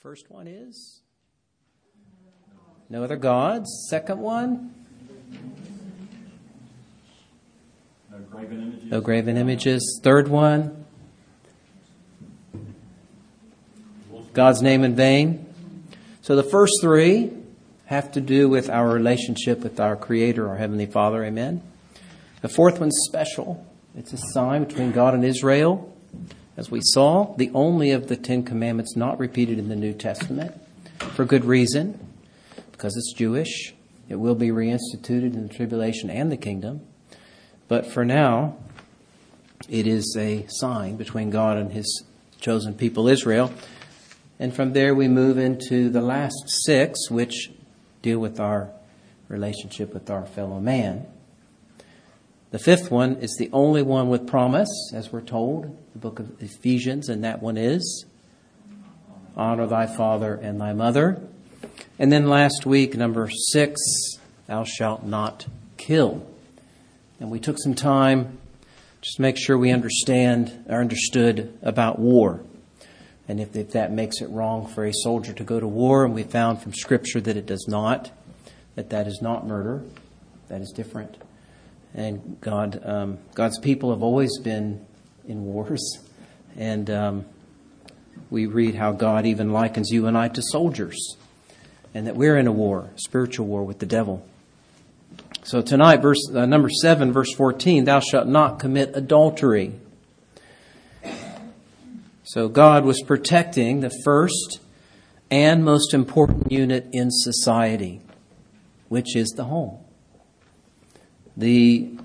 First one is no other gods. Second one, no graven images. Third one, God's name in vain. So the first three have to do with our relationship with our Creator, our Heavenly Father. Amen. The fourth one's special. It's a sign between God and Israel. As we saw, the only of the Ten Commandments not repeated in the New Testament, for good reason, because it's Jewish. It will be reinstituted in the tribulation and the kingdom. But for now, it is a sign between God and His chosen people, Israel. And from there we move into the last six, which deal with our relationship with our fellow man. The fifth one is the only one with promise, as we're told, the book of Ephesians, and that one is honor thy father and thy mother. And then last week, number 6, thou shalt not kill. And we took some time just to make sure we understood about war. And if that makes it wrong for a soldier to go to war, and we found from Scripture that it does not, that is not murder, that is different. And God's people have always been in wars. And we read how God even likens you and I to soldiers. And that we're in a war, a spiritual war with the devil. So tonight, number 7, verse 14, thou shalt not commit adultery. So God was protecting the first and most important unit in society, which is the home. The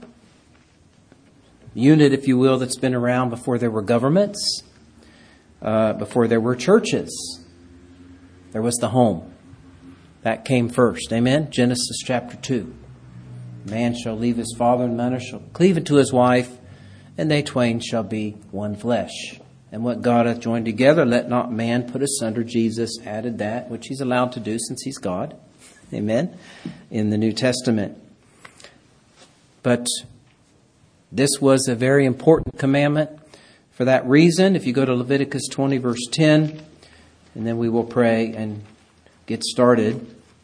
unit, if you will, that's been around before there were governments, before there were churches. There was the home. That came first. Amen? Genesis chapter 2. Man shall leave his father and mother, shall cleave unto his wife, and they twain shall be one flesh. And what God hath joined together, let not man put asunder. Jesus added that, which He's allowed to do since He's God. Amen? In the New Testament. But this was a very important commandment. For that reason, if you go to Leviticus 20, verse 10, and then we will pray and get started.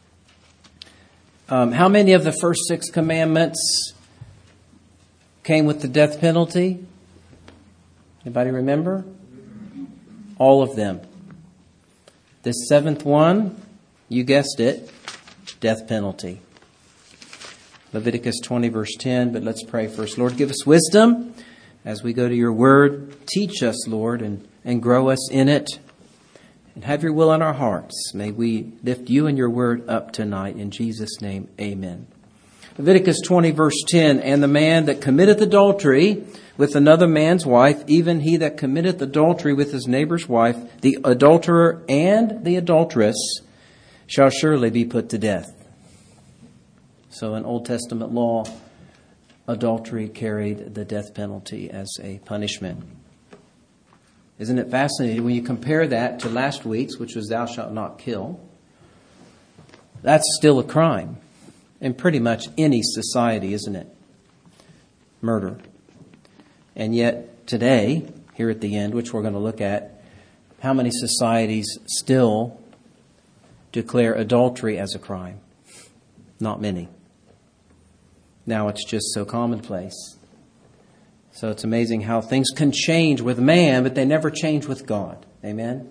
How many of the first 6 commandments came with the death penalty? Anybody remember? All of them. The 7th one, you guessed it, death penalty. Leviticus 20, verse 10. But let's pray first. Lord, give us wisdom as we go to your word. Teach us, Lord, and grow us in it. And have your will in our hearts. May we lift you and your word up tonight. In Jesus' name, amen. Leviticus 20, verse 10. And the man that committeth adultery with another man's wife, even he that committeth adultery with his neighbor's wife, the adulterer and the adulteress, shall surely be put to death. So in Old Testament law, adultery carried the death penalty as a punishment. Isn't it fascinating when you compare that to last week's, which was thou shalt not kill? That's still a crime in pretty much any society, isn't it? Murder. And yet today, here at the end, which we're going to look at, how many societies still declare adultery as a crime? Not many. Now it's just so commonplace. So it's amazing how things can change with man, but they never change with God. Amen?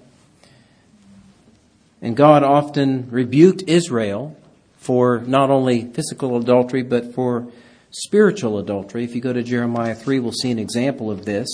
And God often rebuked Israel for not only physical adultery, but for spiritual adultery. If you go to Jeremiah 3, we'll see an example of this.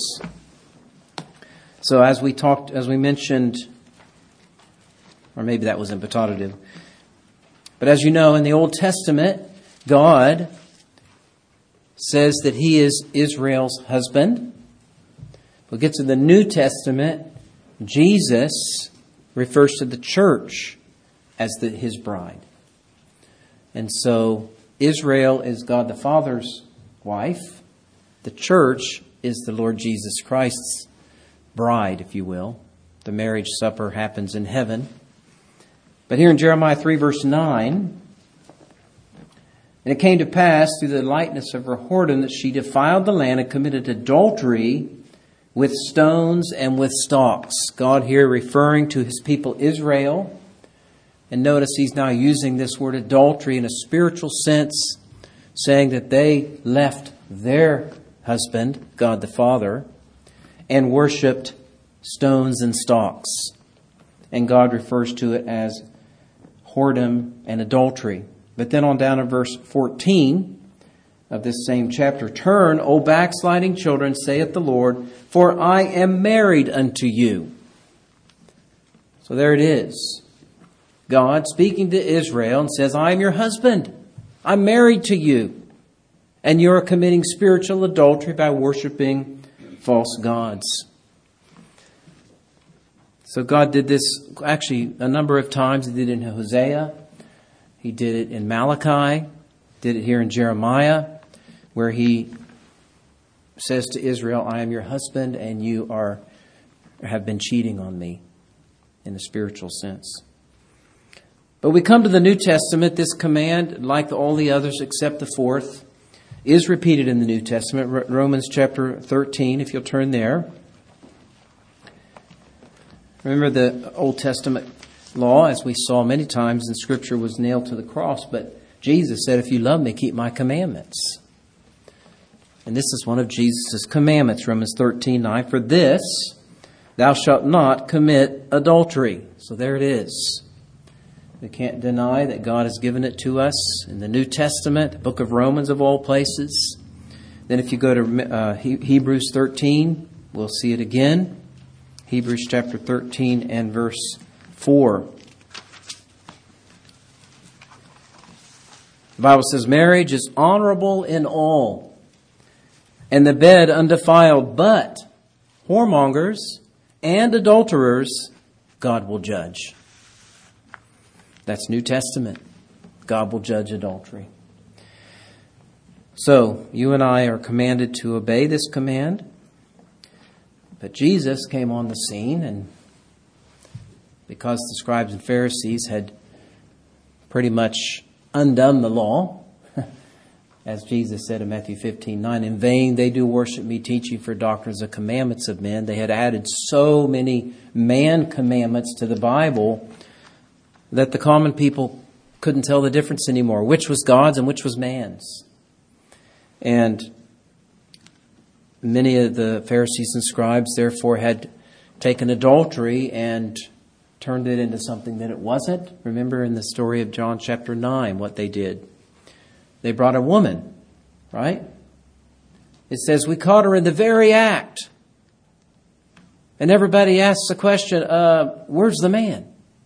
So as we mentioned, or maybe that was in Petatative. But as you know, in the Old Testament, God says that He is Israel's husband. We'll get to the New Testament. Jesus refers to the church as His bride. And so Israel is God the Father's wife. The church is the Lord Jesus Christ's bride, if you will. The marriage supper happens in heaven. But here in Jeremiah 3, verse 9, and it came to pass through the lightness of her whoredom that she defiled the land and committed adultery with stones and with stalks. God here referring to his people Israel. And notice he's now using this word adultery in a spiritual sense, saying that they left their husband, God the Father, and worshipped stones and stalks. And God refers to it as whoredom and adultery. But then on down in verse 14 of this same chapter, "Turn, O backsliding children, saith the Lord, for I am married unto you." So there it is. God speaking to Israel and says, "I am your husband. I'm married to you. And you're committing spiritual adultery by worshiping false gods." So God did this actually a number of times. He did it in Hosea. He did it in Malachi. Did it here in Jeremiah, where he says to Israel, "I am your husband and you have been cheating on me," in a spiritual sense. But we come to the New Testament. This command, like all the others except the fourth, is repeated in the New Testament. Romans chapter 13, if you'll turn there. Remember, the Old Testament law, as we saw many times in Scripture, was nailed to the cross. But Jesus said, "If you love me, keep my commandments." And this is one of Jesus' commandments, Romans 13:9. "For this, thou shalt not commit adultery." So there it is. We can't deny that God has given it to us in the New Testament, the book of Romans of all places. Then if you go to Hebrews 13, we'll see it again. Hebrews chapter 13 and verse 4. The Bible says, "Marriage is honorable in all, and the bed undefiled, but whoremongers and adulterers God will judge." That's New Testament. God will judge adultery. So, you and I are commanded to obey this command. But Jesus came on the scene, and because the scribes and Pharisees had pretty much undone the law, as Jesus said in Matthew 15:9, "In vain they do worship me, teaching for doctrines of commandments of men." They had added so many man commandments to the Bible that the common people couldn't tell the difference anymore, which was God's and which was man's. And many of the Pharisees and scribes, therefore, had taken adultery and turned it into something that it wasn't. Remember in the story of John chapter 9 what they did. They brought a woman, right? It says, "We caught her in the very act." And everybody asks the question, where's the man?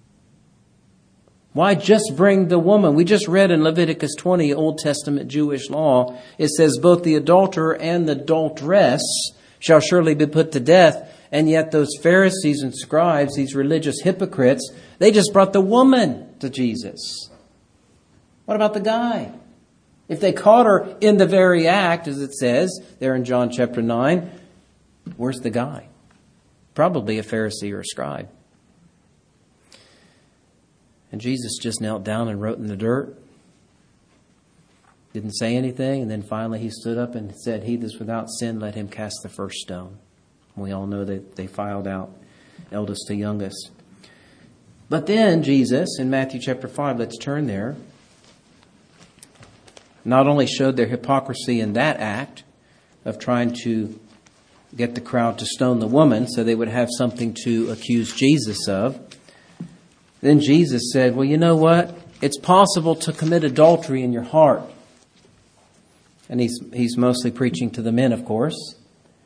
Why just bring the woman? We just read in Leviticus 20, Old Testament Jewish law, it says, "Both the adulterer and the adulteress shall surely be put to death." And yet those Pharisees and scribes, these religious hypocrites, they just brought the woman to Jesus. What about the guy? If they caught her in the very act, as it says there in John chapter 9, where's the guy? Probably a Pharisee or a scribe. And Jesus just knelt down and wrote in the dirt. Didn't say anything. And then finally he stood up and said, "He that's without sin, let him cast the first stone." We all know that they filed out eldest to youngest. But then Jesus, in Matthew chapter 5, let's turn there, not only showed their hypocrisy in that act of trying to get the crowd to stone the woman so they would have something to accuse Jesus of. Then Jesus said, "Well, you know what? It's possible to commit adultery in your heart." And he's mostly preaching to the men, of course.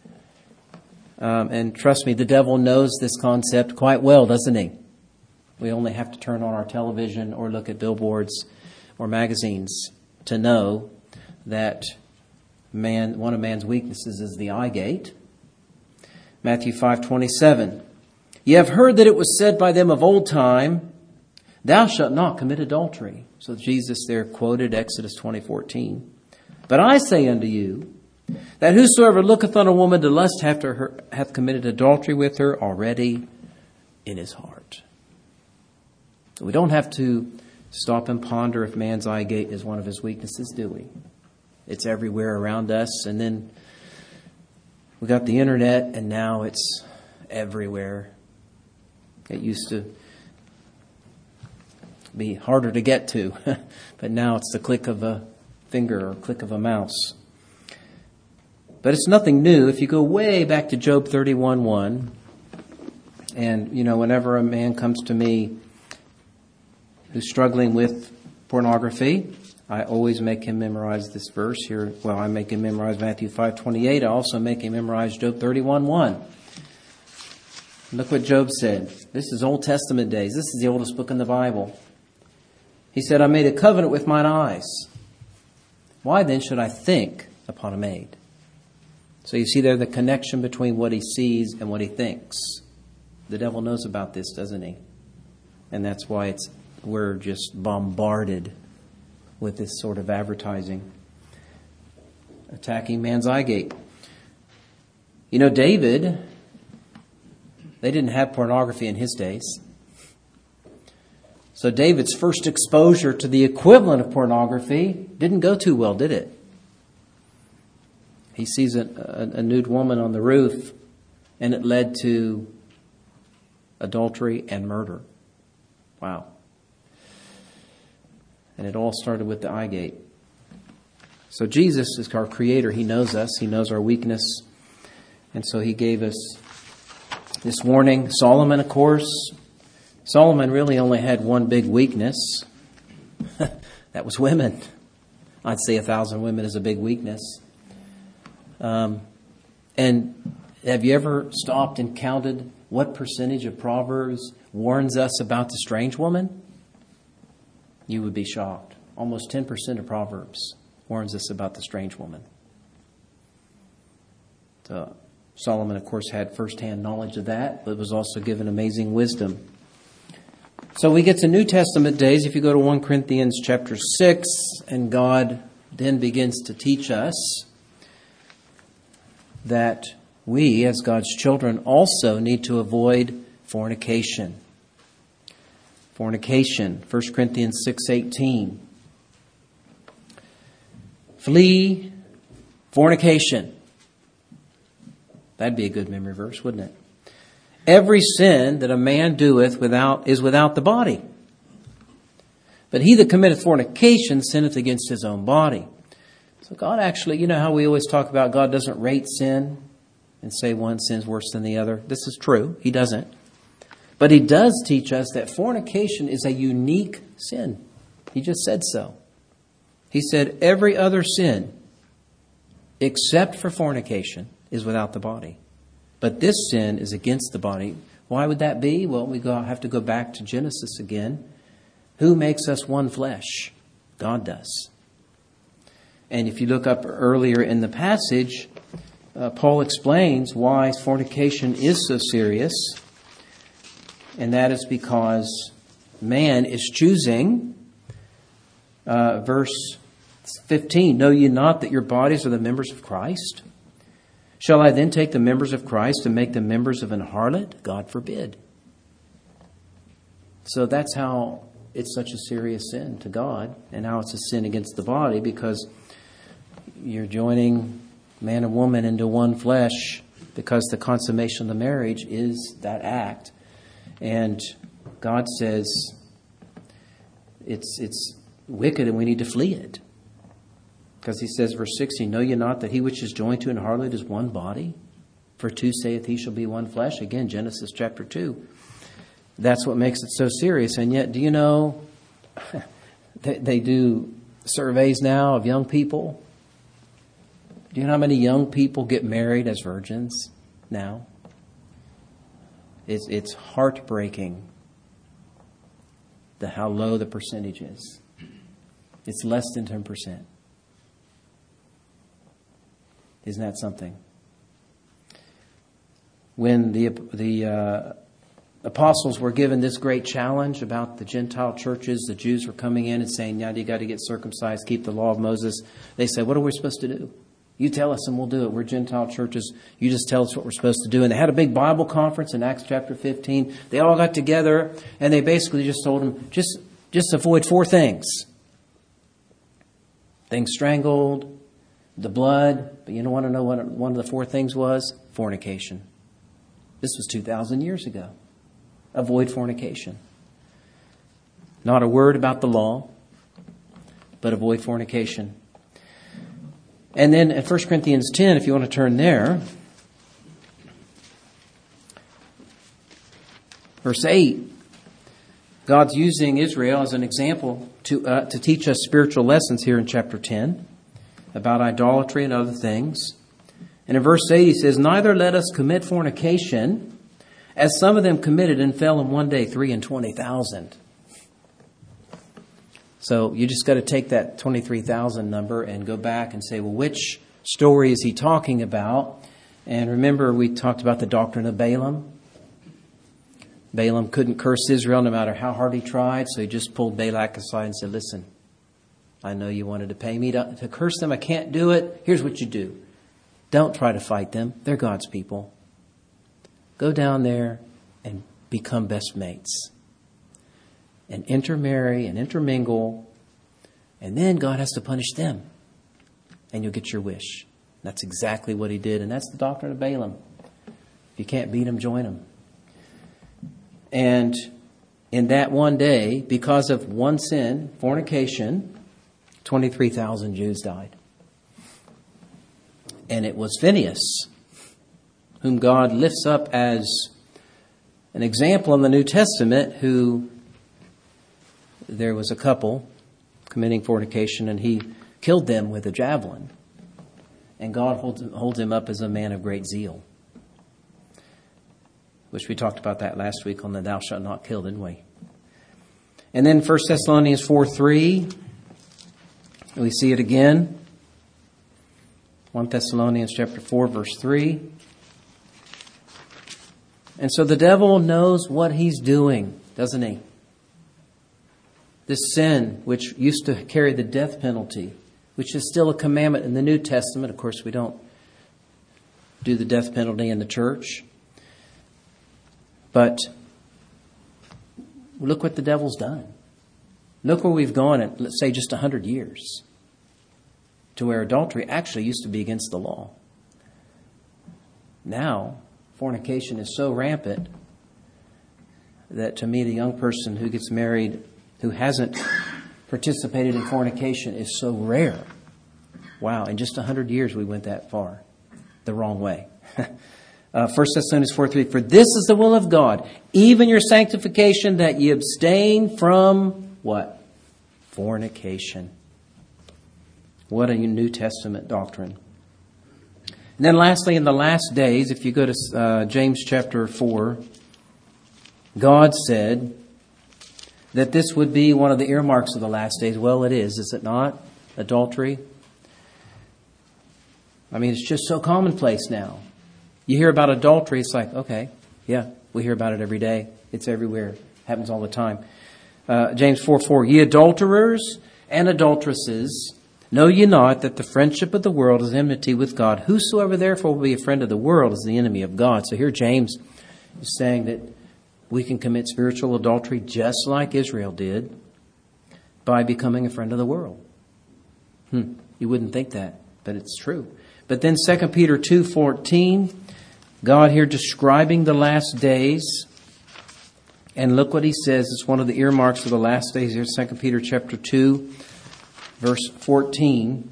And trust me, the devil knows this concept quite well, doesn't he? We only have to turn on our television or look at billboards or magazines to know that one of man's weaknesses is the eye gate. Matthew 5:27. "Ye have heard that it was said by them of old time, Thou shalt not commit adultery." So Jesus there quoted Exodus 20:14. "But I say unto you, that whosoever looketh on a woman to lust after her hath committed adultery with her already in his heart." So we don't have to stop and ponder if man's eye gate is one of his weaknesses, do we? It's everywhere around us. And then We got the internet, and now it's everywhere. It used to be harder to get to, but now it's the click of a finger or click of a mouse. But it's nothing new. If you go way back to Job 31:1, and, whenever a man comes to me who's struggling with pornography, I always make him memorize this verse here. Well, I make him memorize Matthew 5:28. I also make him memorize Job 31:1. Look what Job said. This is Old Testament days. This is the oldest book in the Bible. He said, I made a covenant with mine eyes. Why then should I think upon a maid? So you see there the connection between what he sees and what he thinks. The devil knows about this, doesn't he? And that's why we're just bombarded with this sort of advertising, attacking man's eye gate. David, they didn't have pornography in his days. So David's first exposure to the equivalent of pornography didn't go too well, did it? He sees a nude woman on the roof, and it led to adultery and murder. Wow. And it all started with the eye gate. So Jesus is our Creator. He knows us. He knows our weakness. And so He gave us this warning. Solomon, of course. Solomon really only had one big weakness. That was women. I'd say 1,000 women is a big weakness. And have you ever stopped and counted what percentage of Proverbs warns us about the strange woman? You would be shocked. Almost 10% of Proverbs warns us about the strange woman. So Solomon, of course, had firsthand knowledge of that, but was also given amazing wisdom. So we get to New Testament days. If you go to 1 Corinthians chapter 6, and God then begins to teach us that we, as God's children, also need to avoid fornication. Fornication, 1 Corinthians 6:18. Flee fornication. That'd be a good memory verse, wouldn't it? Every sin that a man doeth is without the body. But he that committeth fornication sinneth against his own body. So God actually, how we always talk about God doesn't rate sin and say one sin's worse than the other. This is true. He doesn't. But He does teach us that fornication is a unique sin. He just said so. He said every other sin except for fornication is without the body. But this sin is against the body. Why would that be? Well, we have to go back to Genesis again. Who makes us one flesh? God does. And if you look up earlier in the passage, Paul explains why fornication is so serious. And that is because man is choosing, verse 15, know ye not that your bodies are the members of Christ? Shall I then take the members of Christ and make them members of an harlot? God forbid. So that's how it's such a serious sin to God, and how it's a sin against the body, because you're joining man and woman into one flesh, because the consummation of the marriage is that act. And God says it's wicked and we need to flee it. Because He says, verse 16, know ye not that he which is joined to an harlot is one body? For two saith he shall be one flesh. Again, Genesis chapter 2. That's what makes it so serious. And yet, do you know, they do surveys now of young people. Do you know how many young people get married as virgins now? It's heartbreaking how low the percentage is. It's less than 10%. Isn't that something? When the apostles were given this great challenge about the Gentile churches, the Jews were coming in and saying, now you got to get circumcised, keep the law of Moses. They said, what are we supposed to do? You tell us and we'll do it. We're Gentile churches. You just tell us what we're supposed to do. And they had a big Bible conference in Acts chapter 15. They all got together and they basically just told them, just avoid 4 things. Things strangled, the blood. But you don't want to know what one of the 4 things was? Fornication. This was 2,000 years ago. Avoid fornication. Not a word about the law, but avoid fornication. And then in 1 Corinthians 10, if you want to turn there, verse 8, God's using Israel as an example to teach us spiritual lessons here in chapter 10 about idolatry and other things. And in verse 8 he says, "Neither let us commit fornication, as some of them committed and fell in one day 23,000. So you just got to take that 23,000 number and go back and say, well, which story is he talking about? And remember, we talked about the doctrine of Balaam. Balaam couldn't curse Israel no matter how hard he tried, so he just pulled Balak aside and said, listen, I know you wanted to pay me to curse them. I can't do it. Here's what you do. Don't try to fight them. They're God's people. Go down there and become best mates. And intermarry and intermingle. And then God has to punish them. And you'll get your wish. That's exactly what he did. And that's the doctrine of Balaam. If you can't beat him, join him. And in that one day, because of one sin, fornication, 23,000 Jews died. And it was Phinehas, whom God lifts up as an example in the New Testament, who there was a couple committing fornication and he killed them with a javelin. And God holds him up as a man of great zeal. Which we talked about that last week on the thou shalt not kill, didn't we? And then 1 Thessalonians 4:3, we see it again. 1 Thessalonians chapter 4, verse 3. And so the devil knows what he's doing, doesn't he? This sin, which used to carry the death penalty, which is still a commandment in the New Testament. Of course, we don't do the death penalty in the church. But look what the devil's done. Look where we've gone in, let's say, just 100 years. To where adultery actually used to be against the law. Now, fornication is so rampant that to me, the young person who gets married who hasn't participated in fornication is so rare. Wow, in just 100 years we went that far. The wrong way. 1 Thessalonians 4:3, for this is the will of God, even your sanctification, that ye abstain from what? Fornication. What a New Testament doctrine. And then lastly, in the last days, if you go to James chapter 4, God said that this would be one of the earmarks of the last days. Well, it is it not? Adultery. I mean, it's just so commonplace now. You hear about adultery, it's like, okay, yeah, we hear about it every day. It's everywhere. It happens all the time. James 4:4, ye adulterers and adulteresses, know ye not that the friendship of the world is enmity with God? Whosoever therefore will be a friend of the world is the enemy of God. So here James is saying that we can commit spiritual adultery just like Israel did by becoming a friend of the world. You wouldn't think that, but it's true. But then 2 Peter 2:14, God here describing the last days. And look what he says. It's one of the earmarks of the last days here. 2 Peter chapter 2, verse 14.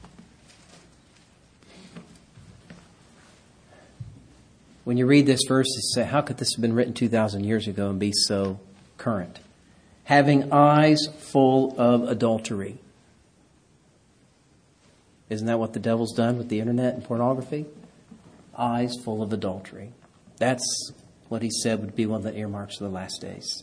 When you read this verse, you say, how could this have been written 2,000 years ago and be so current? Having eyes full of adultery. Isn't that what the devil's done with the internet and pornography? Eyes full of adultery. That's what he said would be one of the earmarks of the last days.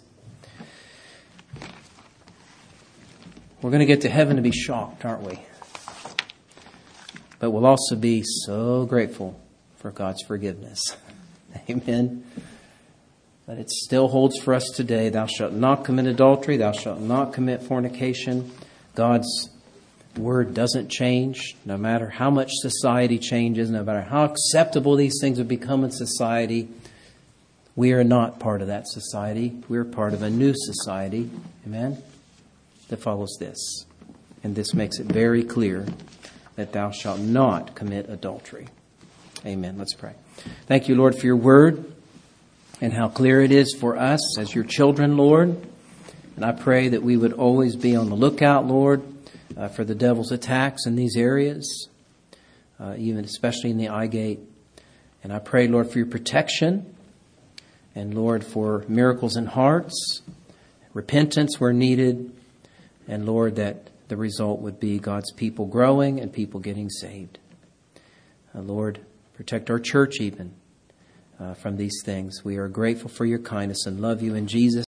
We're going to get to heaven to be shocked, aren't we? But we'll also be so grateful for God's forgiveness. Amen. But it still holds for us today. Thou shalt not commit adultery. Thou shalt not commit fornication. God's word doesn't change. No matter how much society changes, no matter how acceptable these things have become in society, we are not part of that society. We're part of a new society. Amen. That follows this. And this makes it very clear that thou shalt not commit adultery. Amen. Let's pray. Thank you, Lord, for your word and how clear it is for us as your children, Lord. And I pray that we would always be on the lookout, Lord, for the devil's attacks in these areas, even especially in the eye gate. And I pray, Lord, for your protection and, Lord, for miracles in hearts, repentance where needed, and, Lord, that the result would be God's people growing and people getting saved. Lord, protect our church even from these things. We are grateful for your kindness and love you in Jesus'